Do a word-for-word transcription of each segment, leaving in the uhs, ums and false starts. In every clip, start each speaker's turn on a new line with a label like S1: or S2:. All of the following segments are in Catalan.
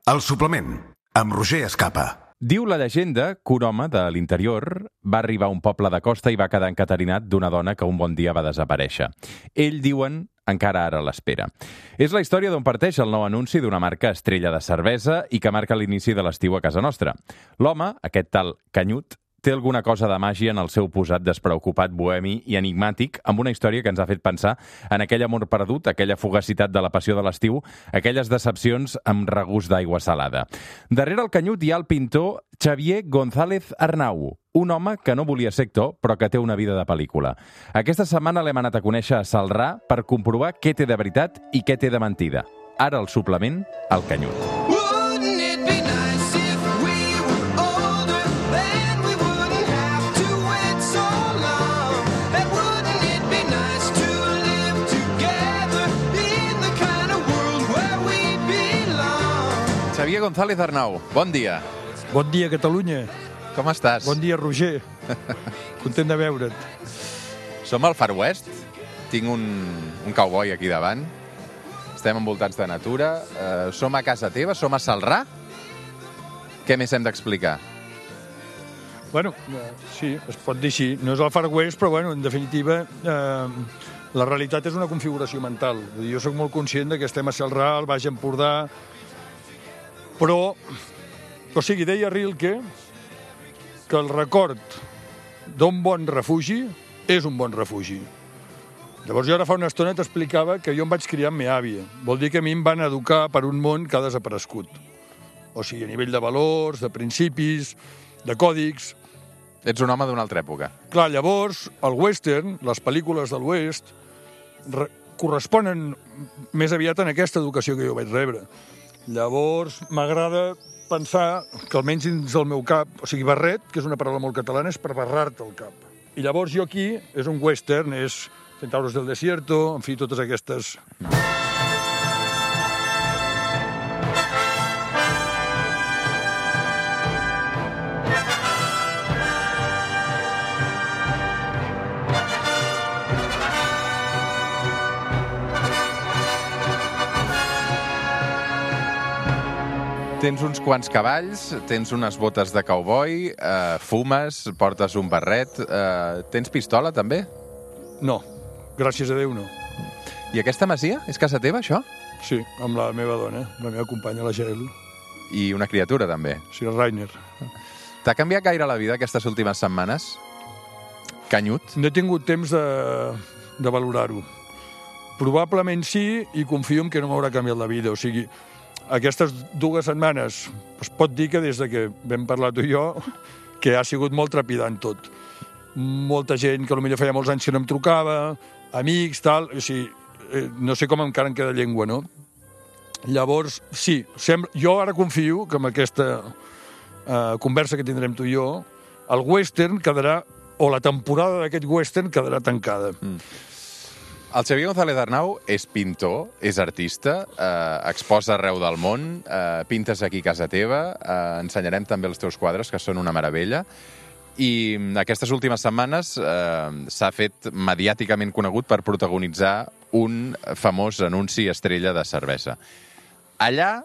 S1: El suplement, amb Roger Escapa.
S2: Diu la llegenda que un home de l'interior va arribar a un poble de costa i va quedar encaterinat d'una dona que un bon dia va desaparèixer. Ell, diuen, encara ara l'espera. És la història d'on parteix el nou anunci d'una marca estrella de cervesa i que marca l'inici de l'estiu a casa nostra. L'home, aquest tal Canyut, té alguna cosa de màgia en el seu posat despreocupat, bohemi i enigmàtic, amb una història que ens ha fet pensar en aquell amor perdut, aquella fugacitat de la passió de l'estiu, aquelles decepcions amb regust d'aigua salada. Darrere el Canyut hi ha el pintor Xavier González Arnau, un home que no volia ser actor, però que té una vida de pel·lícula. Aquesta setmana l'hem anat a conèixer a Celrà per comprovar què té de veritat i què té de mentida. Ara el suplement, el Canyut. Xavier González Arnau, bon dia.
S3: Bon dia, Catalunya.
S2: Com estàs?
S3: Bon dia, Roger. Content de veure't.
S2: Som al Far West. Tinc un, un cowboy aquí davant. Estem envoltats de natura. Uh, som a casa teva, som a Celrà. Què més hem d'explicar?
S3: Bueno, sí, es pot dir així. No és el Far West, però, bueno, en definitiva, eh, la realitat és una configuració mental. Vull dir, jo soc molt conscient de que estem a Celrà, al Baix Empordà, però, o sigui, deia Rilke que el record d'un bon refugi és un bon refugi. Llavors jo ara fa una estona t'explicava que jo em vaig criar amb meva àvia. Vol dir que a mi em van educar per un món que ha desaparegut. O sigui, a nivell de valors, de principis, de còdics.
S2: Ets un home d'una altra època.
S3: Clar, llavors, el western, les pel·lícules de l'oest, corresponen més aviat en aquesta educació que jo vaig rebre. Llavors, m'agrada pensar que almenys dins del meu cap, o sigui, barret, que és una paraula molt catalana, és per barrar-te el cap. I llavors jo aquí, és un western, és Centauros del Desierto, en fi, totes aquestes...
S2: Tens uns quants cavalls, tens unes botes de cowboy, eh, fumes, portes un barret... Eh, tens pistola, també?
S3: No, gràcies a Déu no.
S2: I aquesta masia? És casa teva, això?
S3: Sí, amb la meva dona, la meva companya, la Jael.
S2: I una criatura, també?
S3: Sí, el Rainer.
S2: T'ha canviat gaire la vida aquestes últimes setmanes? Canyut?
S3: No he tingut temps de, de valorar-ho. Probablement sí, i confio en que no m'haurà canviat la vida. O sigui, aquestes dues setmanes es pot dir que des de que vam parlar tu i jo que ha sigut molt trepidant tot. Molta gent que potser feia molts anys que no em trucava, amics, tal... O sigui, no sé com encara em queda llengua, no? Llavors, sí, sembla, jo ara confio que amb aquesta eh, conversa que tindrem tu i jo, el western quedarà, o la temporada d'aquest western quedarà tancada. Mm.
S2: El Xavier González Arnau és pintor, és artista, eh, exposa arreu del món, eh, pintes aquí a casa teva, eh, ensenyarem també els teus quadres, que són una meravella, i aquestes últimes setmanes eh, s'ha fet mediàticament conegut per protagonitzar un famós anunci estrella de cervesa. Allà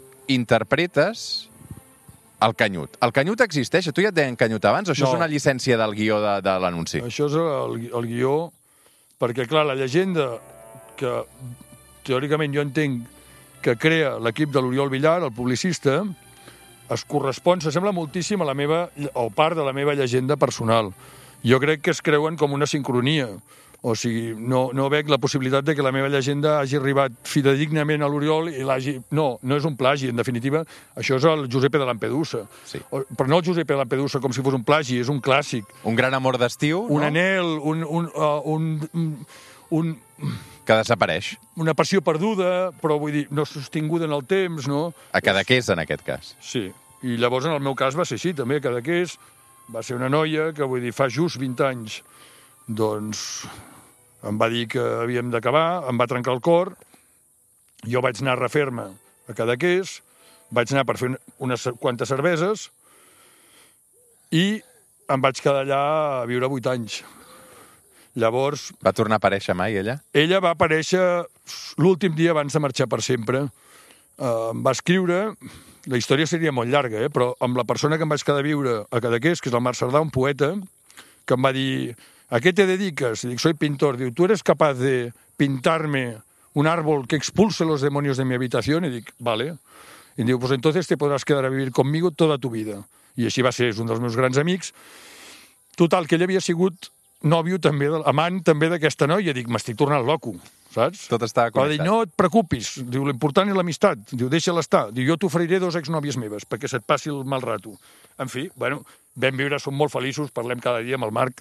S2: interpretes el Canyut. El Canyut existeix? Tu ja et deien Canyut abans o això
S3: No.
S2: és una llicència del guió de, de l'anunci?
S3: Això és el, el guió, perquè, clar, la llegenda que teòricament jo entenc que crea l'equip de l'Oriol Villar, el publicista, es correspon, s'assembla moltíssim a la meva, o part de la meva llegenda personal. Jo crec que es creuen com una sincronia. O sigui, no, no veig la possibilitat de que la meva llegenda hagi arribat fidedignament a l'Oriol i l'hagi... No, no és un plagi, en definitiva, això és el Giuseppe de Lampedusa.
S2: Sí.
S3: O, però no el Giuseppe de Lampedusa com si fos un plagi, és un clàssic.
S2: Un gran amor d'estiu,
S3: Un
S2: no?
S3: anel, un... un, uh, un, un, un
S2: Que desapareix.
S3: una passió perduda, però vull dir, no sostinguda en el temps, no?
S2: A Cadaqués, en aquest cas.
S3: Sí, i llavors en el meu cas va ser així, també, Cadaqués va ser una noia que, vull dir, fa just vint anys, doncs em va dir que havíem d'acabar, em va trencar el cor, jo vaig anar a refer-me a Cadaqués, vaig anar per fer unes quantes cerveses i em vaig quedar allà a viure vuit anys. Llavors...
S2: Va tornar a aparèixer mai, ella?
S3: Ella va aparèixer l'últim dia abans de marxar per sempre. Uh, em va escriure, la història seria molt llarga, eh? Però amb la persona que em vaig quedar a viure a Cadaqués, que és el Marc Cerdà, un poeta, que em va dir, ¿a qué te dedicas? Y dic, soy pintor. Diu, ¿tú eres capaz de pintarme un árbol que expulse los demonios de mi habitación? I dic, vale. I diu, pues entonces te podrás quedar a vivir conmigo toda tu vida. I així va ser, és un dels meus grans amics. Total, que ell havia sigut nòvio també, amant també d'aquesta noia. Dic, m'estic tornant loco, saps?
S2: Tot estava
S3: Va dir,
S2: connectat.
S3: no et preocupis. Diu, l'important és l'amistat. Diu, deixa-la estar. Diu, jo t'oferiré dos exnòvies meves perquè se't passi el mal rato. En fi, bueno, vam viure, som molt feliços, parlem cada dia amb el Marc.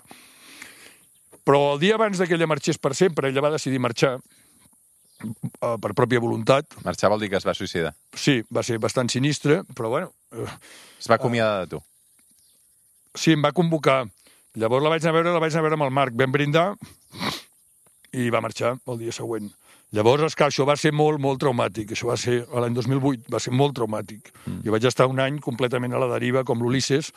S3: Però el dia abans que ella marxés per sempre, ella va decidir marxar eh, per pròpia voluntat.
S2: Marxar vol dir que es va suïcidar.
S3: Sí, va ser bastant sinistre, però bueno... Eh,
S2: Es va acomiadar de tu.
S3: sí, em va convocar. Llavors la vaig anar a veure, la vaig anar a veure amb el Marc. Vam brindar i va marxar el dia següent. Llavors, esclar, això va ser molt, molt traumàtic. Això va ser l'any dos mil vuit, va ser molt traumàtic. Mm. Jo vaig estar un any completament a la deriva, com l'Ulisses,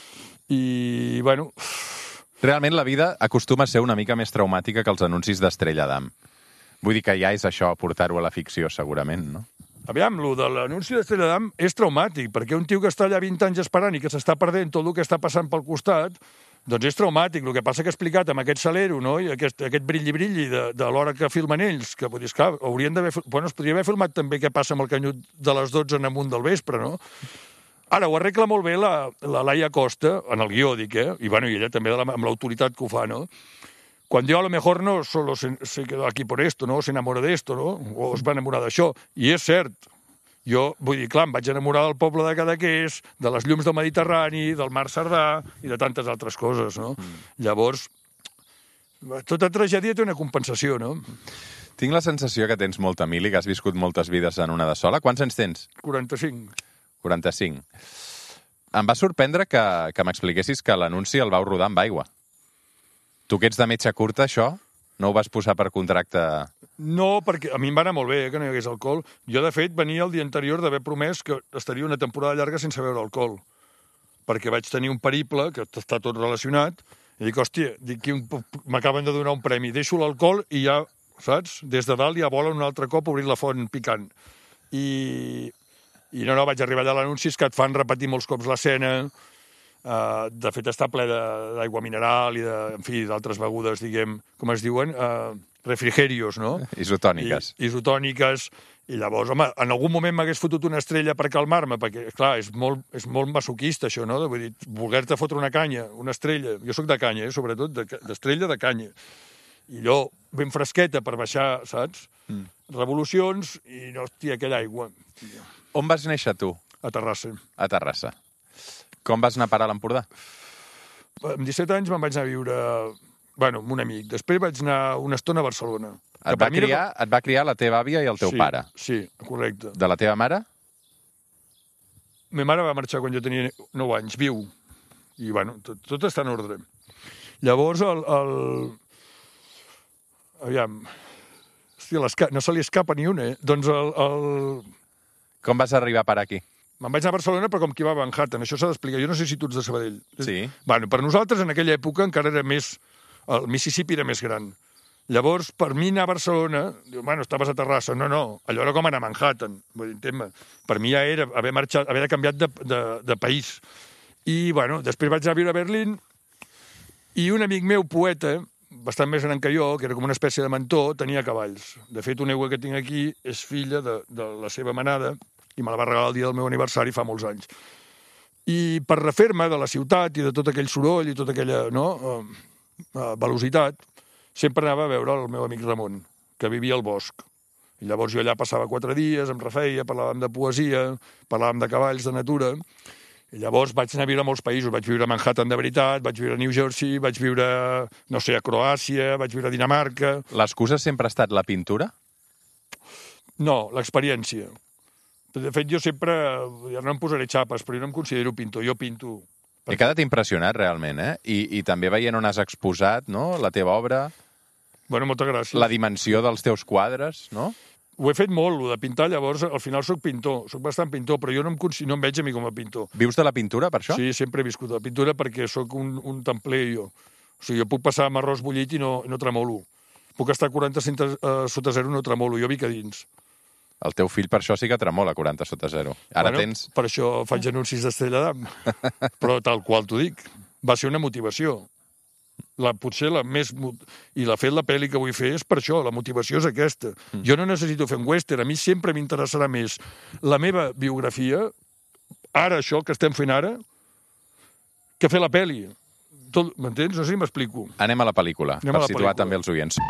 S3: i, bueno...
S2: Realment la vida acostuma a ser una mica més traumàtica que els anuncis d'Estrella d'Am. Vull dir que ja és això, portar-ho a la ficció, segurament, no?
S3: Aviam, lo de l'anunci d'Estrella d'Am és traumàtic, perquè un tio que està allà vint anys esperant i que s'està perdent tot el que està passant pel costat, doncs és traumàtic. El que passa que he explicat amb aquest salero, no?, i aquest, aquest brilli-brilli de, de l'hora que filmen ells, que vull dir, esclar, haurien d'haver... Bueno, es podria haver filmat també què passa amb el canyut de les dotze en amunt del vespre, no? Ara, ho arregla molt bé la, la Laia Costa, en el guió, dic, eh? I, bueno, i ella també de la, amb l'autoritat que ho fa, no? Quan jo a lo mejor no solo se, se quedó aquí por esto, ¿no? Se enamora de esto, ¿no? O es va enamorar d'això. I és cert. Jo, vull dir, clar, em vaig enamorar del poble de Cadaqués, de les llums del Mediterrani, del Marc Cerdà i de tantes altres coses, no? Mm. Llavors, tota tragèdia té una compensació, no?
S2: Tinc la sensació que tens molta mili, que has viscut moltes vides en una de sola. Quants anys tens?
S3: quaranta-cinc.
S2: quaranta-cinc. Em va sorprendre que, que m'expliquessis que l'anunci el vau rodar amb aigua. Tu que ets de metge curta, això, no ho vas posar per contracte?
S3: No, perquè a mi em va anar molt bé, eh, que no hi hagués alcohol. Jo, de fet, venia el dia anterior d'haver promès que estaria una temporada llarga sense beure alcohol. Perquè vaig tenir un periple, que està tot relacionat, i dic, hòstia, dic, m'acaben de donar un premi, deixo l'alcohol i ja, saps? Des de dalt ja volen un altre cop obrir la font picant. I, i no, no, vaig arribar allà a l'anunci, que et fan repetir molts cops l'escena. Uh, de fet, està ple d'aigua mineral i, de, en fi, d'altres begudes, diguem, com es diuen, uh, refrigerios, no?
S2: Isotòniques.
S3: I, isotòniques. I llavors, home, en algun moment m'hagués fotut una estrella per calmar-me, perquè, clar, és molt, és molt masoquista, això, no? Vull dir, voler-te fotre una canya, una estrella. Jo sóc de canya, eh? Sobretot d'estrella de, de canya. I allò, ben fresqueta per baixar, saps? Mm. Revolucions i, hòstia, aquella aigua.
S2: On vas néixer tu?
S3: A Terrassa.
S2: A Terrassa. Com vas anar a parar a l'Empordà?
S3: Amb disset anys me'n vaig anar a viure, bueno, amb un amic. Després vaig anar una estona a Barcelona.
S2: Et va, criar, era... et va criar la teva àvia i el teu
S3: sí,
S2: pare?
S3: Sí, correcte.
S2: De la teva mare?
S3: Ma mare va marxar quan jo tenia nou anys, viu. I, bueno, tot, tot està en ordre. Llavors, el... el... Aviam... Hòstia, no se li escapa ni una, eh? Doncs el... el...
S2: Com vas arribar a parar aquí?
S3: Me'n vaig anar a Barcelona, però com qui va a Manhattan. Això s'ha d'explicar. Jo no sé si tu ets de Sabadell.
S2: Sí.
S3: Bueno, per nosaltres, en aquella època, encara era més... El Mississippi era més gran. Llavors, per mi anar a Barcelona... Diu, bueno, estaves a Terrassa. No, no, allò era com anar a Manhattan. Vull dir, entén-me. Per mi ja era haver marxat, haver canviat de, de, de país. I, bueno, després vaig anar a viure a Berlín i un amic meu, poeta, bastant més gran que jo, que era com una espècie de mentor, tenia cavalls. De fet, una egua que tinc aquí és filla de, de la seva manada, i me la va regalar el dia del meu aniversari fa molts anys. I per refer-me de la ciutat i de tot aquell soroll i tota aquella, no, uh, velocitat, sempre anava a veure el meu amic Ramon, que vivia al bosc. I llavors jo allà passava quatre dies, em refeia, parlàvem de poesia, parlàvem de cavalls, de natura, i llavors vaig anar a viure a molts països. Vaig viure a Manhattan de veritat, vaig viure a New Jersey, vaig viure, no sé, a Croàcia, vaig viure a Dinamarca...
S2: L'excusa sempre ha estat la pintura?
S3: No, l'experiència. De fet, jo sempre, ja no em posaré xapes, però jo no em considero pintor, jo pinto.
S2: He quedat impressionat, realment, eh? I, i també veient on has exposat, no?, la teva obra.
S3: Bueno, moltes gràcies.
S2: La dimensió dels teus quadres, no?
S3: Ho he fet molt, el de pintar, llavors, al final sóc pintor, sóc bastant pintor, però jo no em, no em veig a mi com a pintor.
S2: Vius de la pintura, per això?
S3: Sí, sempre he viscut de la pintura perquè sóc un, un templer, jo. O sigui, jo puc passar amb arròs bullit i no, no tremolo. Puc estar quaranta uh, sota zero i no tremolo, jo vic a dins.
S2: El teu fill per això sí que tremola, quaranta sota zero. Ara
S3: bueno,
S2: tens...
S3: Per això faig anuncis d'Estrella d'Am. Però tal qual t'ho dic. Va ser una motivació. La, potser la més... I la fet la pel·li que vull fer és per això, la motivació és aquesta. Mm. Jo no necessito fer un western, a mi sempre m'interessarà més la meva biografia, ara això que estem fent ara, que fer la pel·li. M'entens? No sé si m'explico.
S2: Anem a la pel·lícula,
S3: Anem
S2: per
S3: la
S2: situar
S3: pel·lícula.
S2: també els oients.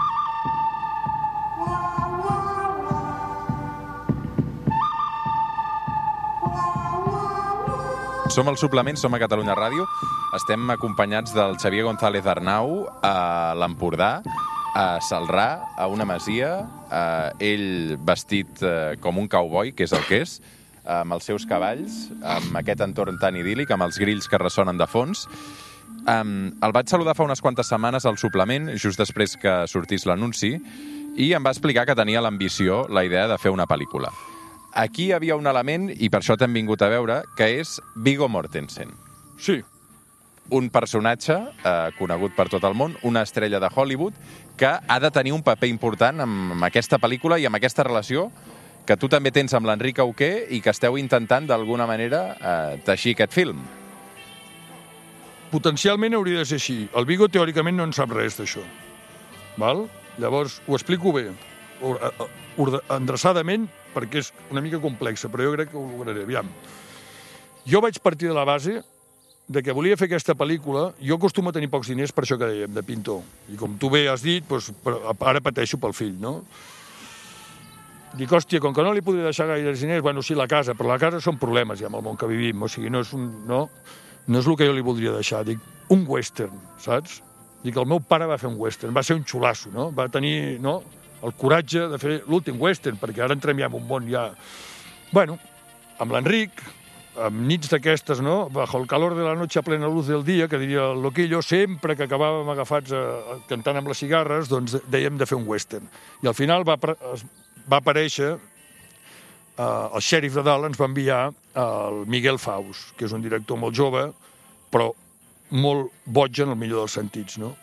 S2: Som al Suplement, som a Catalunya Ràdio. Estem acompanyats del Xavier González Arnau a l'Empordà, a Celrà, a una masia, eh, ell vestit eh, com un cowboy, que és el que és, amb els seus cavalls, amb aquest entorn tan idíl·lic, amb els grills que ressonen de fons. Um, el vaig saludar fa unes quantes setmanes al Suplement, just després que sortís l'anunci, i em va explicar que tenia l'ambició, la idea de fer una pel·lícula. Aquí hi havia un element, i per això t'hem vingut a veure, que és Viggo Mortensen.
S3: Sí.
S2: Un personatge eh, conegut per tot el món, una estrella de Hollywood, que ha de tenir un paper important amb aquesta pel·lícula i amb aquesta relació que tu també tens amb l'Enric Auqué i que esteu intentant, d'alguna manera, eh, teixir aquest film.
S3: Potencialment hauria de ser així. El Viggo, teòricament, no en sap res d'això. Val? Llavors, ho explico bé, endreçadament, perquè és una mica complexa, però jo crec que ho lograré. Aviam. Jo vaig partir de la base de que volia fer aquesta pel·lícula. Jo acostumo a tenir pocs diners per això que dèiem, de pintor. I com tu bé has dit, doncs, ara pateixo pel fill, no? Dic, hòstia, com que no li podré deixar gaires diners, bueno, sí, la casa, però la casa són problemes ja amb el món que vivim, o sigui, no és, un, no, no és el que jo li voldria deixar. Dic, un western, saps? Dic, el meu pare va fer un western, va ser un xulasso, no? Va tenir, no?, el coratge de fer l'últim western, perquè ara entrem ja en un món ja... Bueno, amb l'Enric, amb nits d'aquestes, no?, bajo el calor de la noche a plena luz del dia, que diria el Loquillo, sempre que acabàvem agafats a, a, cantant amb les cigarres, doncs dèiem de fer un western. I al final va, va aparèixer, eh, el xèrif de dalt ens va enviar el Miguel Faust, que és un director molt jove, però molt boig en el millor dels sentits, no?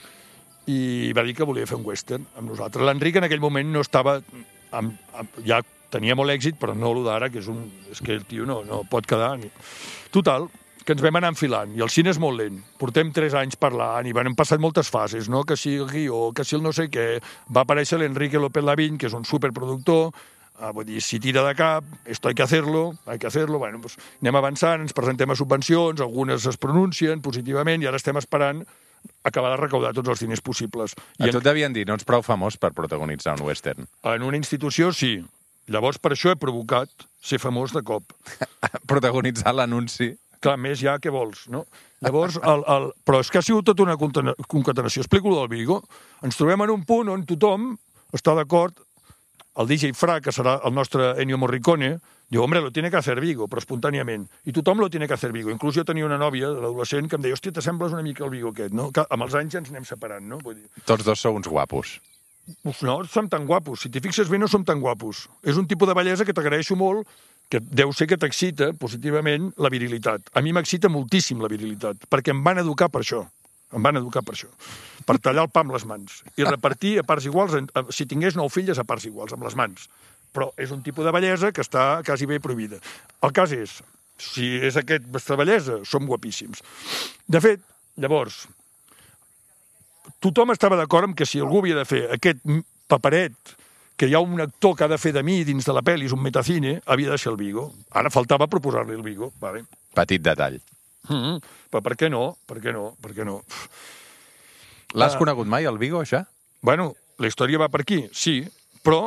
S3: I va dir que volia fer un western amb nosaltres. L'Enric en aquell moment no estava... Amb, amb, ja tenia molt èxit, però no el d'ara, que és un... És que el tio no, no pot quedar... Ni... Total, que ens vam anar enfilant, i el cine és molt lent. Portem tres anys parlant, i van passat moltes fases, no? Que si el guió, que si el no sé què... Va aparèixer l'Enrique López Lavín, que és un superproductor, ah, vull dir, si tira de cap, esto hay que hacerlo, hay que hacerlo... Bueno, pues, anem avançant, ens presentem a subvencions, algunes es pronuncien positivament, i ara estem esperant acabar de recaudar tots els diners possibles.
S2: A
S3: I
S2: tu et devien dir, no ets prou famós per protagonitzar un western.
S3: En una institució, sí. Llavors, per això he provocat ser famós de cop.
S2: Protagonitzar l'anunci.
S3: Clar, més ja, què vols, no? Llavors, el, el... però és que ha sigut tota una concatenació. Explico lo del Viggo. Ens trobem en un punt on tothom està d'acord. El D J Fra, que serà el nostre Ennio Morricone, diu, hombre, lo tiene que hacer Viggo, però espontàniament. I tothom lo tiene que hacer Viggo. Inclús jo tenia una nòvia, l'adolescent, que em deia, hòstia, t'assembles una mica al Viggo aquest, no? Que amb els anys ja ens anem separant, no? Vull dir...
S2: Tots dos sou uns guapos.
S3: Uf, no, som tan guapos. Si t'hi fixes bé, no som tan guapos. És un tipus de bellesa que t'agraeixo molt, que deu ser que t'excita positivament la virilitat. A mi m'excita moltíssim la virilitat, perquè em van educar per això. Em van educar per això. Per tallar el pa amb les mans. I repartir a parts iguals, si tingués nou filles, a parts iguals, amb les mans. Però és un tipus de bellesa que està quasi bé prohibida. El cas és, si és aquesta bellesa, som guapíssims. De fet, llavors, tothom estava d'acord amb que si algú havia de fer aquest paperet que hi ha un actor que ha de fer de mi dins de la pel·li, és un metacine, havia de ser el Viggo. Ara faltava proposar-li el Viggo. Vale.
S2: Petit detall.
S3: Mm-hmm. Però per què no? Per què no? Per què no?
S2: L'has
S3: uh,
S2: conegut mai, el Viggo, això?
S3: Bueno, la història va per aquí, sí, però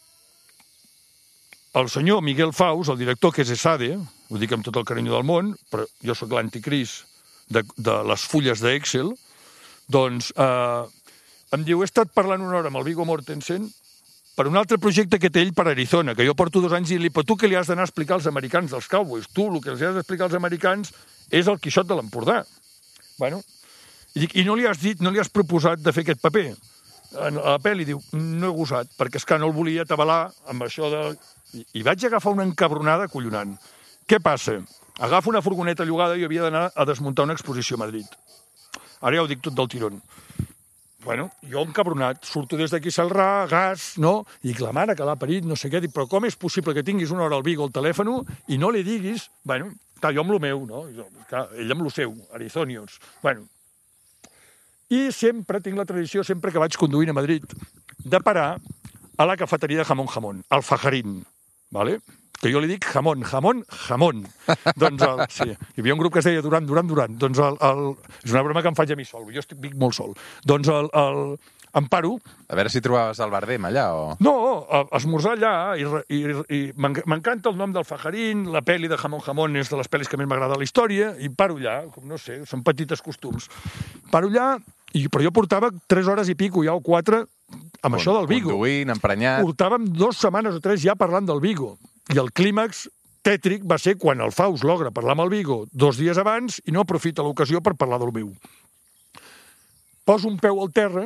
S3: el senyor Miguel Faust, el director, que és Esade, ho dic amb tot el carinyo del món, però jo sóc l'anticris de, de les fulles d'Excel, doncs eh, em diu, he estat parlant una hora amb el Viggo Mortensen per un altre projecte que té ell per Arizona, que jo porto dos anys i li però tu què li has d'anar a explicar als americans dels Cowboys? Tu el que els has d'explicar als americans és el Quixot de l'Empordà. Bueno, i dic, i no li has dit, no li has proposat de fer aquest paper? A la pel·li diu, no he gosat, perquè és que no el volia atabalar amb això de... I, i vaig agafar una encabronada collonant. Què passa? Agafo una furgoneta llogada i havia d'anar a desmuntar una exposició a Madrid. Ara ja ho dic tot del tirón. bueno, jo encabronat, surto des d'aquí Salrà, gas, no? I dic, la mare que l'ha parit, no sé què, dic, però com és possible que tinguis una hora al Vigo al telèfon i no li diguis, bueno, clar, jo amb lo meu, no? Jo, clar, ell amb lo seu, Arizonios. Bueno, i sempre tinc la tradició, sempre que vaig conduint a Madrid, de parar a la cafeteria de Jamón Jamón, al Fajarín, ¿vale? Que jo li dic jamón, jamón, jamón. Doncs, el, sí, hi havia un grup que es deia Duran, Duran, Duran. Doncs el, el, és una broma que em faig a mi sol, jo estic vic molt sol. Doncs el, el, em paro...
S2: A veure si trobaves el Bardem allà, o...
S3: No, a, a esmorzar allà, i, i, i m'encanta el nom del Fajarín, la pel·li de Jamón Jamón és de les pel·lis que més m'agrada la història, i paro allà, com no sé, són petites costums. Paro allà, i, però jo portava tres hores i pico, ja o quatre, amb això del Vigo.
S2: Conduint, emprenyat...
S3: Portàvem dues setmanes o tres ja parlant del Vigo. I el clímax tètric va ser quan el Faust logra parlar amb el Vigo dos dies abans i no aprofita l'ocasió per parlar del meu. Poso un peu al terra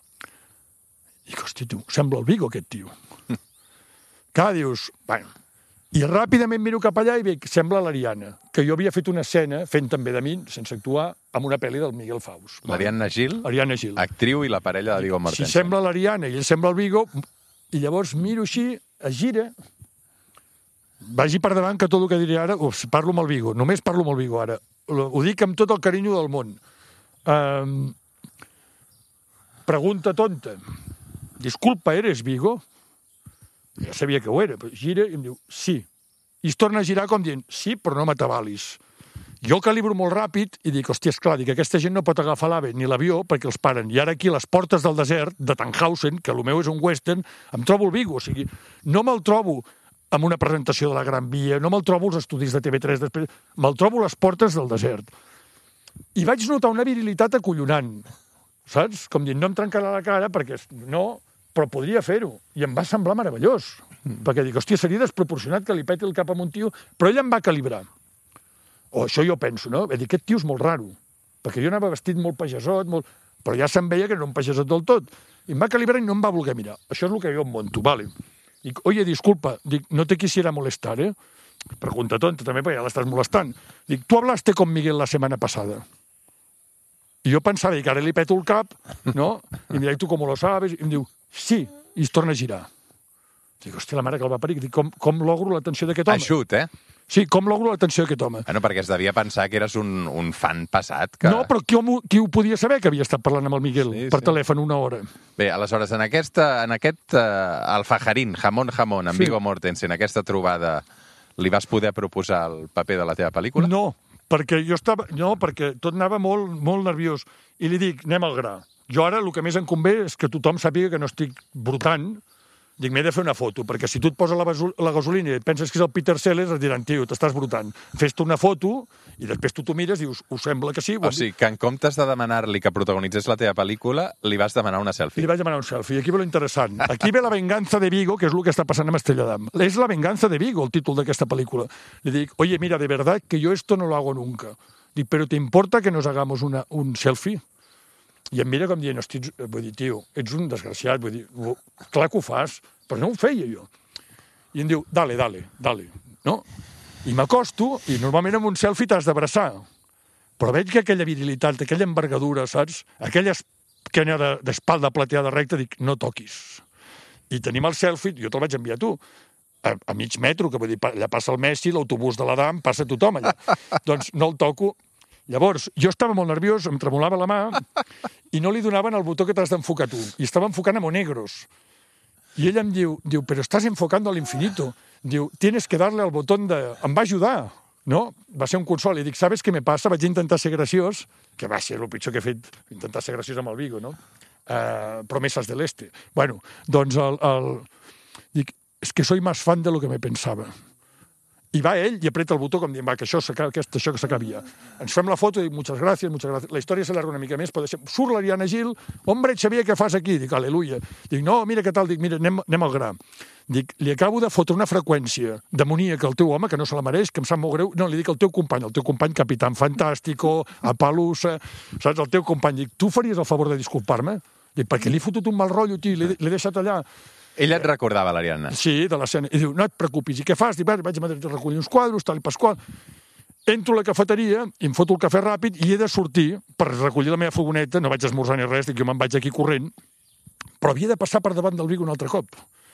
S3: i dic, hòstia, tu, sembla el Vigo, aquest tio. Clar, dius, bueno... I ràpidament miro cap allà i veig, sembla l'Ariana, que jo havia fet una escena, fent també de mi, sense actuar, amb una pel·li del Miguel Faust.
S2: L'Ariadna Gil,
S3: Ariana Gil,
S2: actriu i la parella de Viggo Mortensen.
S3: Si sembla l'Ariana i ell sembla el Vigo, i llavors miro així, es gira, vagi per davant que tot el que diré ara, uf, parlo amb el Vigo, només parlo amb el Vigo ara. Ho dic amb tot el carinyo del món. Um, pregunta tonta. Disculpa, ¿eres Vigo? Ja sabia que ho era, però gira i em diu, sí. I es torna a girar com dient, sí, però no m'atabalis. Jo calibro molt ràpid i dic, hòstia, esclar, dic, aquesta gent no pot agafar l'AVE ni l'avió perquè els paren. I ara aquí, a les portes del desert de Tannhausen, que el meu és un western, em trobo el Vigo. O sigui, no me'l trobo amb una presentació de la Gran Via, no me'l trobo als estudis de T V tres després, me'l trobo a les portes del desert. I vaig notar una virilitat acollonant, saps? Com dient, no em trencarà la cara perquè no... però podria fer-ho, i em va semblar meravellós, mm. perquè dic, hòstia, seria desproporcionat que li peti el cap a un tio, però ell em va calibrar. O això jo penso, no? Vaig dir, aquest tio és molt raro, perquè jo anava vestit molt pagesot, molt... però ja se'm veia que no era un pagesot del tot, i em va calibrar i no em va voler mirar. Això és el que jo em monto, vale. Dic, oye, disculpa, dic, no te quisiera molestar, eh? Pregunta tonta també, perquè ja l'estàs molestant. Dic, tu hablaste con Miguel la semana pasada. I jo pensava, dic, ara li peto el cap, no? I em diu, tu com lo sabes? I em diu, sí, i es torna a girar. Dic, hòstia, la mare que el va parir. Dic, com, com logro l'atenció d'aquest home?
S2: Eixut, eh?
S3: Sí, com logro l'atenció d'aquest home?
S2: Bueno, perquè es devia pensar que eres un, un fan passat. Que...
S3: No, però qui, qui ho podia saber que havia estat parlant amb el Miguel sí, per sí. telèfon una hora?
S2: Bé, aleshores, en, aquesta, en aquest uh, Alfajarín, Jamón Jamón, amb sí. Viggo Mortensen, aquesta trobada, li vas poder proposar el paper de la teva pel·lícula?
S3: No, perquè jo estava... No, perquè tot anava molt, molt nerviós. I li dic, anem al gra. Jo ara el que més em convé és que tothom sàpiga que no estic brotant. Dic, m'he de fer una foto, perquè si tu et poses la, la gasolina i et penses que és el Peter Sellers, et diran, tio, t'estàs brotant. Fes-te una foto i després tu t'ho mires i dius, us sembla que sí?
S2: O sigui, que en comptes de demanar-li que protagonitzés la teva pel·lícula, li vas demanar una selfie.
S3: Li vaig demanar un selfie. I aquí ve lo interessant. Aquí ve la venganza de Vigo, que és el que està passant amb Estrella d'Am. És la venganza de Vigo, el títol d'aquesta pel·lícula. Li dic, oye, mira, de verdad que yo esto no lo hago nunca. Dic, pero ¿te importa que nos hagamos una, un selfie? I em mira com dient, hosti, vull dir, tio, ets un desgraciat, vull dir, clar que ho fas, però no ho feia jo. I em diu, dale, dale, dale, no? I m'acosto, i normalment amb un selfie t'has d'abraçar, però veig que aquella virilitat, aquella envergadura, saps? Aquella esquena d'espalda plateada recta, dic, no toquis. I tenim el selfie, jo te'l vaig enviar a tu, a, a mig metro, que vull dir, allà passa el Messi, l'autobús de l'Adam, passa tothom allà. Doncs no el toco. Llavors, jo estava molt nerviós, em tremolava la mà, i no li donaven el botó que t'has d'enfocar tu. I estava enfocant a Monegros. I ella em diu, diu, però estàs enfocant a l'infinito. Diu, tienes que darle al botó de... Em va ajudar, no? Va ser un consol. I dic, ¿sabes què me passa? Vaig intentar ser graciós, que va ser el pitjor que he fet, intentar ser graciós amb el Vigo, no? Uh, promesas del Este. Bueno, doncs el, el... dic, és que soy más fan de lo que me pensava. I va ell i apreta el botó com dient, va, que això, que això que s'acabia. Ens fem la foto i dic, muchas gracias, muchas gracias. La història s'allarga una mica més, però deixem... Surt l'Ariana Gil, hombre, Xavier, què fas aquí? Dic, aleluia. Dic, no, mira què tal, dic, mira, anem, anem al gra. Dic, li acabo de fotre una freqüència demoníaca al teu home, que no se la mereix, que em sap molt greu. No, li dic al teu company, el teu company Capitán Fantástico, Apalusa, saps, el teu company. Dic, tu faries el favor de disculpar-me? Dic, perquè li he fotut un mal rotllo, tio, l'he deixat allà.
S2: Ella et recordava, l'Ariadna?
S3: Sí, de l'escena. I diu, no et preocupis, i què fas? Dic, vaig a Madrid a recollir uns quadros, tal i pasqual. entro a la cafeteria, em foto el cafè ràpid i he de sortir per recollir la meva furgoneta, no vaig esmorzar ni res, dic jo me'n vaig aquí corrent, però havia de passar per davant del Vigo un altre cop.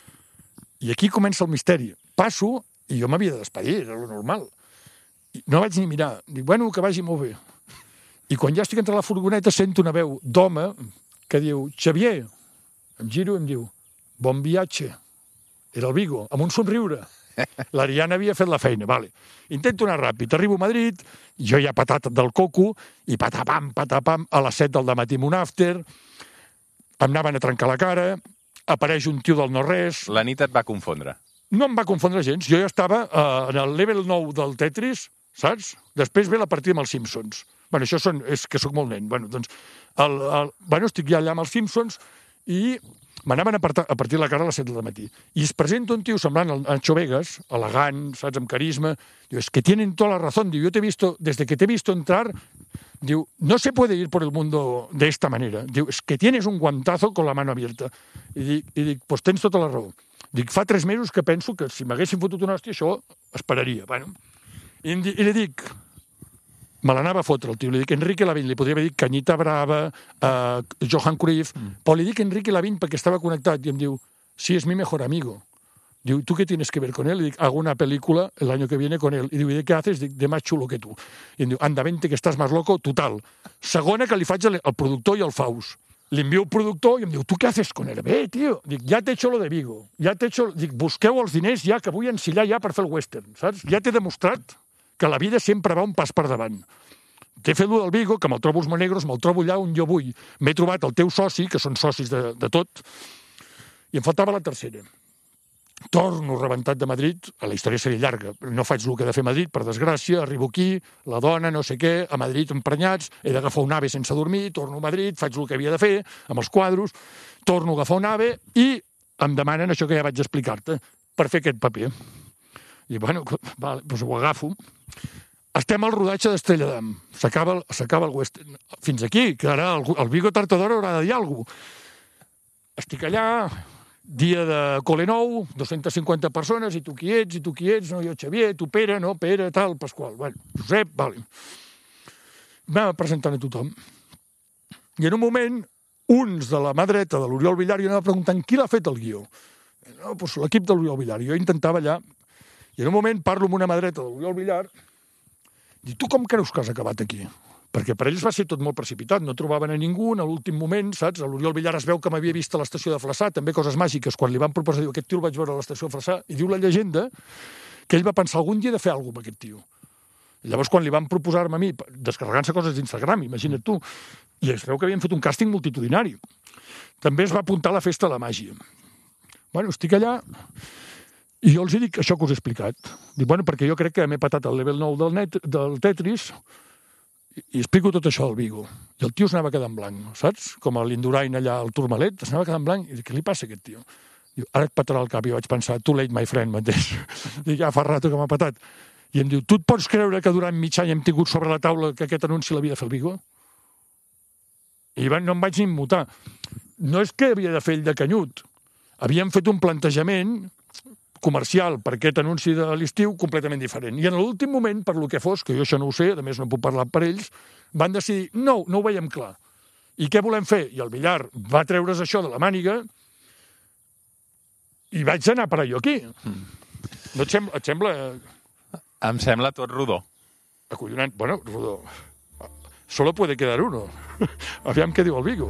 S3: I aquí comença el misteri. Passo i jo m'havia de despedir, era lo normal. I no vaig ni mirar. Dic, bueno, que vagi molt bé. I quan ja estic entre la furgoneta sento una veu d'home que diu, Xavier, em giro i em diu, bon viatge. Era el Vigo, amb un somriure. L'Ariana havia fet la feina, vale. Intento anar ràpid, arribo a Madrid, jo ja patat del coco, i patapam, patapam, a les set del dematí amb un after, em anaven a trencar la cara, apareix un tio del no-res...
S2: La nit et va confondre.
S3: No em va confondre gens, jo ja estava uh, en el level nou del Tetris, saps? Després ve la partida amb els Simpsons. Bueno, això són, és que sóc molt nen. Bueno, doncs, el, el, bueno, estic ja allà amb els Simpsons i m'anaven a, a partir la cara a les set del matí. I es presenta un tio semblant al Nacho Vegas, elegant, saps, amb carisma. Diu, es que tienen toda la razón. Diu, yo te he visto, desde que te he visto entrar, diu, no se puede ir por el mundo de esta manera. Diu, es que tienes un guantazo con la mano abierta. I dic, i dic pues tens tota la raó. Dic, fa tres mesos que penso que si m'haguessin fotut una hòstia, això esperaria. Bueno, i, i li dic, me l'anava a fotre el tio, li dic Enrique Lavín, li podria haver dit Cañita Brava, uh, Johan Cruyff, mm. però li dic Enrique Lavín perquè estava connectat i em diu, sí, es mi mejor amigo. Diu, ¿tú qué tienes que ver con él? Y dic, hago una película el año que viene con él. Y diu, ¿y de qué haces? Dic, de más chulo que tu. I em diu, anda, vente, que estàs más loco, total. Segona que li faig al productor i al Faust. Li envio el productor i em diu, ¿tú qué haces con él? Bé, tio. Dic, ja t'he hecho lo de Vigo. Ja t'he hecho... Dic, busqueu els diners ja, que vull ensillar ja per fer el western, saps? Ja t'he demostrat que la vida sempre va un pas per davant. T'he fet lo del Vigo, que me'l trobo els monegros, me'l trobo allà on jo vull. M'he trobat el teu soci, que són socis de, de tot, i em faltava la tercera. Torno rebentat de Madrid, la història seria llarga, no faig el que he de fer a Madrid, per desgràcia, arribo aquí, la dona, no sé què, a Madrid emprenyats, he d'agafar un ave sense dormir, torno a Madrid, faig el que havia de fer, amb els quadros, torno a agafar un ave i em demanen això que ja vaig explicar-te, per fer aquest paper. I, bueno, vale, doncs ho agafo. Estem al rodatge d'Estrella d'Am. S'acaba el western. Fins aquí, que ara el, el Vigo Tartador haurà de dir alguna cosa. Estic allà, dia de col·le nou, dues-centes cinquanta persones, i tu qui ets, i tu qui ets, no, jo Xavier, tu Pere, no, Pere, tal, Pasqual. Bueno, Josep, vale. M'anava presentant a tothom. I en un moment, uns de la mà dreta de l'Oriol Villar i anava preguntant qui l'ha fet el guió. No, doncs l'equip de l'Oriol Villar. Jo intentava allà, i en un moment parlo amb una mà dreta de l'Oriol Villar. I tu com creus que has acabat aquí? Perquè per ells va ser tot molt precipitat, no trobaven a ningú, en l'últim moment, saps? L'Oriol Villar es veu que m'havia vist a l'estació de Flaçà, també coses màgiques, quan li van proposar, diu, aquest tio el vaig veure a l'estació de Flaçà, i diu la llegenda que ell va pensar, algun dia he de fer alguna cosa amb aquest tio. I llavors, quan li van proposar-me a mi, descarregant-se coses d'Instagram, imagina't tu, i es veu que havien fet un càsting multitudinari. També es va apuntar a la festa de la màgia. Bueno, estic allà... I jo els dic això que us he explicat. Dic, bueno, perquè jo crec que m'he patat el level nou del, net, del Tetris i, i explico tot això al Vigo. I el tio s'anava quedant blanc, saps? Com a l'Indurain allà al Tourmalet, s'anava quedant blanc. I dic, què li passa a aquest tio? Diu, ara et patarà el cap. I vaig pensar, too late, my friend, mateix. Dic, ja fa rato que m'ha patat. I em diu, tu et pots creure que durant mig any hem tingut sobre la taula que aquest anunci l'havia de fer el Vigo? I no em vaig ni immutar. No és que havia de fer ell de canyut. Havíem fet un plantejament comercial per aquest anunci de l'estiu completament diferent. I en l'últim moment, per lo que fos, que jo això no ho sé, a més no puc parlar per ells, van decidir, no, no ho veiem clar. I què volem fer? I el Villar va treure's això de la màniga i vaig anar per allò aquí. No et sembla... Et sembla...
S2: Em sembla tot rodó.
S3: Acollonant. Bueno, rodó. Solo puede quedar uno. Aviam què diu el Vigo.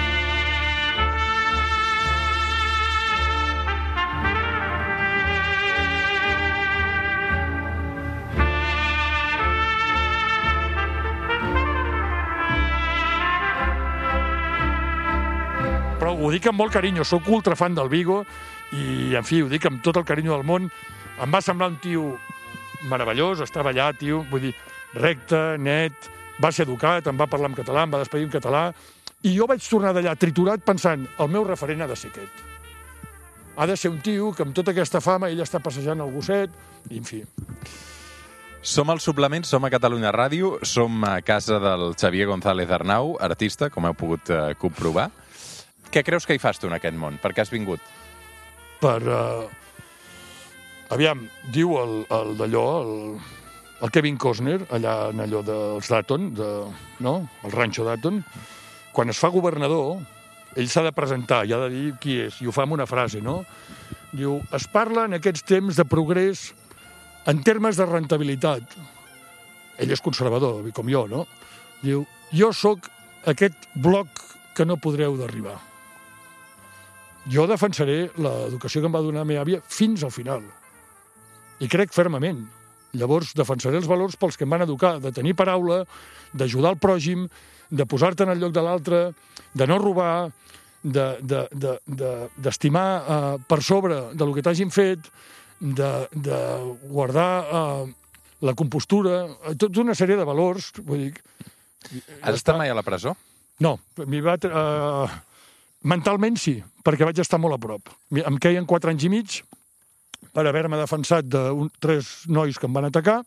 S3: Però ho dic amb molt carinyo, sóc ultra fan del Vigo i, en fi, ho dic amb tot el carinyo del món. Em va semblar un tio meravellós, estava allà, tio, vull dir, recte, net, va ser educat, em va parlar en català, em va despedir en català, i jo vaig tornar d'allà triturat pensant, el meu referent ha de ser aquest. Ha de ser un tio que amb tota aquesta fama ell està passejant el gosset, i en fi...
S2: Som al Suplement, som a Catalunya Ràdio, som a casa del Xavier González Arnau, artista, com heu pogut uh, comprovar. Què creus que hi fas tu en aquest món? Per què has vingut?
S3: Per... Uh... Aviam, diu el, el d'allò, el... el Kevin Costner, allà en allò dels Dayton, de, no? El ranxo Dayton, quan es fa governador, ell s'ha de presentar i ha de dir qui és, i ho fa amb una frase, no? Diu, es parla en aquests temps de progrés en termes de rentabilitat. Ell és conservador, com jo, no? Diu, jo sóc aquest bloc que no podreu derribar. Jo defensaré l'educació que em va donar la meva àvia fins al final. I crec fermament. Llavors defensaré els valors pels que em van educar, de tenir paraula, d'ajudar el pròxim, de posar-te en el lloc de l'altre, de no robar, d'estimar de, de, de, de, uh, per sobre del que t'hagin fet, de, de guardar uh, la compostura, tota una sèrie de valors. Vull dir,
S2: Has estat mai a la presó?
S3: No, m'hi va... Uh, mentalment sí, perquè vaig estar molt a prop. Em queien quatre anys i mig per haver-me defensat de un, tres nois que em van atacar,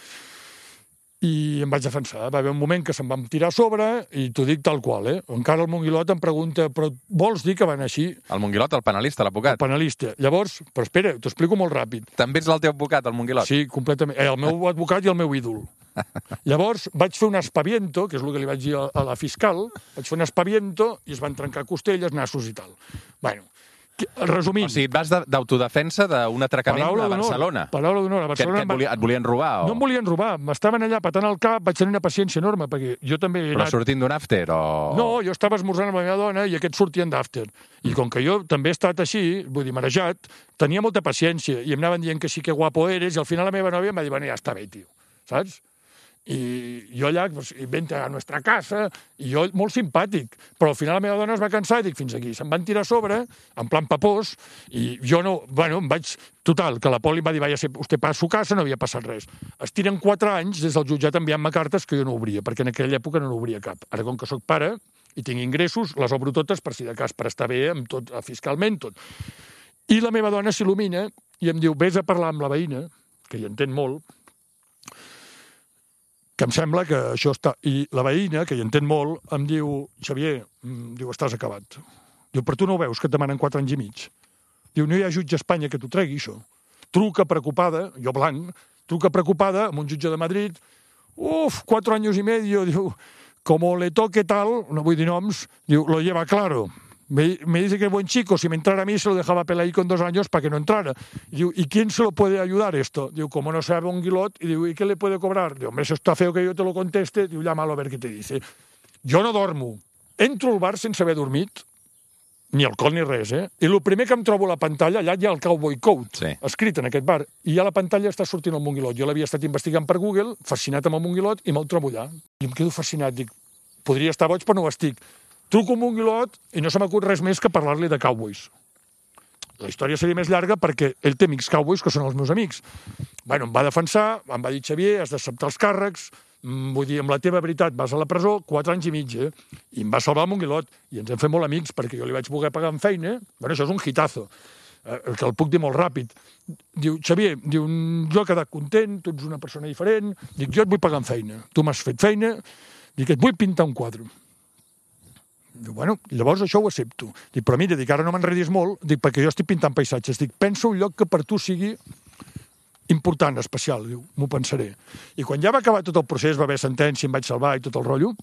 S3: i em vaig defensar. Va haver un moment que se'm van tirar a sobre, i t'ho dic tal qual, eh? Encara el Monguilot em pregunta, però vols dir que van així?
S2: El Monguilot, el penalista, l'advocat.
S3: El penalista. Llavors, però espera, t'ho explico molt ràpid.
S2: També ets el teu advocat, el Monguilot?
S3: Sí, completament. Eh, el meu advocat i el meu ídol. Llavors vaig fer un espaviento, que és el que li vaig dir a, a la fiscal, vaig fer un espaviento i es van trencar costelles, nassos i tal. Bueno, resumint...
S2: O sigui, et vas d'autodefensa d'un atracament a Barcelona.
S3: Paraula d'honor. A
S2: Barcelona... Que, que et, volia, et volien robar? O...
S3: No em volien robar. M'estaven allà patant el cap, vaig tenir una paciència enorme, perquè jo també he
S2: Però
S3: anat...
S2: sortint d'un after, o...?
S3: No, jo estava esmorzant amb la meva dona i aquests sortien d'after. I com que jo també he estat així, vull dir, marejat, tenia molta paciència i em anaven dient que sí que guapo eres, i al final la meva nòvia em va dir, bueno, ja està bé, tio, saps? I jo allà, pues, vente a nostra casa, i jo molt simpàtic, però al final la meva dona es va cansar i dic, fins aquí, se'm van tirar a sobre, en plan papós, i jo no, bueno, em vaig... Total, que la poli em va dir, vaya, usted pa a su casa, no havia passat res. Es tiren quatre anys des del jutjat enviant-me cartes que jo no obria, perquè en aquella època no n'obria cap. Ara, com que sóc pare i tinc ingressos, les obro totes per si de cas, per estar bé amb tot, fiscalment, tot. I la meva dona s'il·lumina i em diu, vés a parlar amb la veïna, que hi entén molt, que em sembla que això està... I la veïna, que hi entén molt, em diu, Xavier, diu, estàs acabat. Diu, però tu no ho veus, que et demanen quatre anys i mig. Diu, no hi ha jutge a Espanya que t'ho tregui, això. Truca preocupada, jo blanc, truca preocupada amb un jutge de Madrid, uf, quatre anys i medio, diu, como le toque tal, no vull dir noms, diu, lo lleva claro. Me, me dice que buen chico, si me entrara a mí se lo dejaba peladí con dos años para que no entrara. Y, digo, ¿y quién se lo puede ayudar esto? Digo, como no sabe un guilot, y digo, ¿y qué le puede cobrar? Digo, hombre, eso está feo que yo te lo conteste, digo, llámalo a ver qué te dice. Jo no dormo. Entro al bar sense haver dormit, ni alcohol ni res, eh? I el primer que em trobo a la pantalla, allà hi ha el Cowboy Code, sí, escrit en aquest bar, i a la pantalla està sortint el Monguilot. Jo l'havia estat investigant per Google, fascinat amb el Monguilot, i me'l trobo allà. I em quedo fascinat, dic, podria estar boig, però no ho estic. Truco un Monguilot i no se m'acut res més que parlar-li de cowboys. La història seria més llarga perquè ell té amics cowboys que són els meus amics. Bueno, em va defensar, em va dir, Xavier, has d'acceptar els càrrecs, vull dir, amb la teva veritat vas a la presó, quatre anys i mig, eh? I em va salvar el Monguilot. I ens hem fet molt amics perquè jo li vaig voler pagar amb feina. Bueno, això és un hitazo, eh, que el puc dir molt ràpid. Diu, Xavier, diu, jo he quedat content, tu ets una persona diferent, dic, jo et vull pagar amb feina. Tu m'has fet feina, dic, et vull pintar un quadre. Diu, bueno, llavors això ho accepto. Dic, però mira, dic, ara no m'enredis molt, dic, perquè jo estic pintant paisatges. Dic, pensa un lloc que per tu sigui important, especial, diu, m'ho pensaré. I quan ja va acabar tot el procés, va haver sentència, em vaig salvar i tot el rotllo,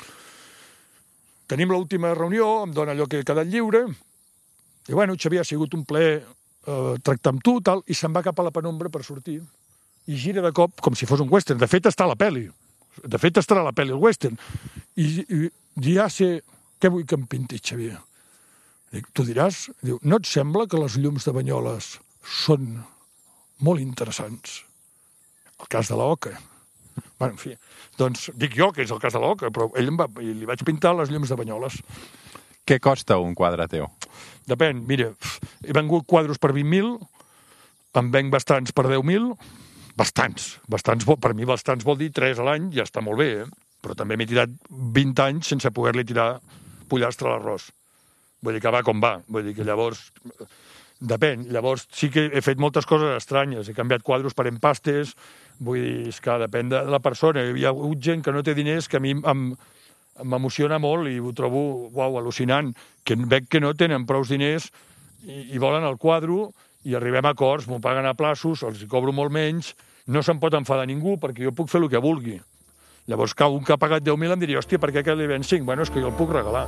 S3: tenim l'última reunió, em dona allò que he quedat lliure, i bueno, Xavier, ha sigut un plaer eh, tractar amb tu, tal, i se'n va cap a la penombra per sortir, i gira de cop com si fos un western. De fet, està a la pel·li. De fet, estarà a la pel·li, el western. I, i ja sé... Què vull que em pinti, Xavier? Dic, tu diràs, diu, no et sembla que les llums de Banyoles són molt interessants? El cas de l'Oca. Bueno, en fi, doncs dic jo que és el cas de l'Oca, però ell em va, i li vaig pintar les llums de Banyoles.
S2: Què costa un quadre teu?
S3: Depèn, mira, he vengut quadros per vint mil, em venc bastants per deu mil, bastants, bastants, per mi bastants vol dir tres a l'any, ja està molt bé, eh? Però també m'he tirat vint anys sense poder-li tirar pollastre a l'arròs. Vull dir que va com va. Vull dir que llavors... Depèn. Llavors sí que he fet moltes coses estranyes. He canviat quadros per empastes. Vull dir, és que depèn de la persona. Hi ha hagut gent que no té diners que a mi m'emociona molt i ho trobo, uau, al·lucinant. Que veig que no tenen prous diners i, i volen el quadro i arribem a acords, m'ho paguen a plaços, els hi cobro molt menys no se'n pot enfadar ningú perquè jo puc fer el que vulgui. Llavors, que un que ha pagat deu mil em diria, hòstia, per què que li ven cinc? Bueno, és que jo el puc regalar.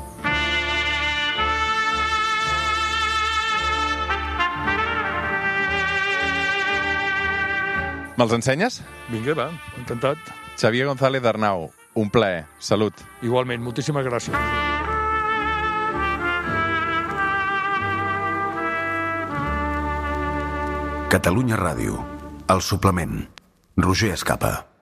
S2: Me'ls ensenyes?
S3: Vinga, va, encantat.
S2: Xavier González Arnau, un plaer. Salut.
S3: Igualment, moltíssimes gràcies.
S1: Catalunya Ràdio. El suplement. Roger Escapa.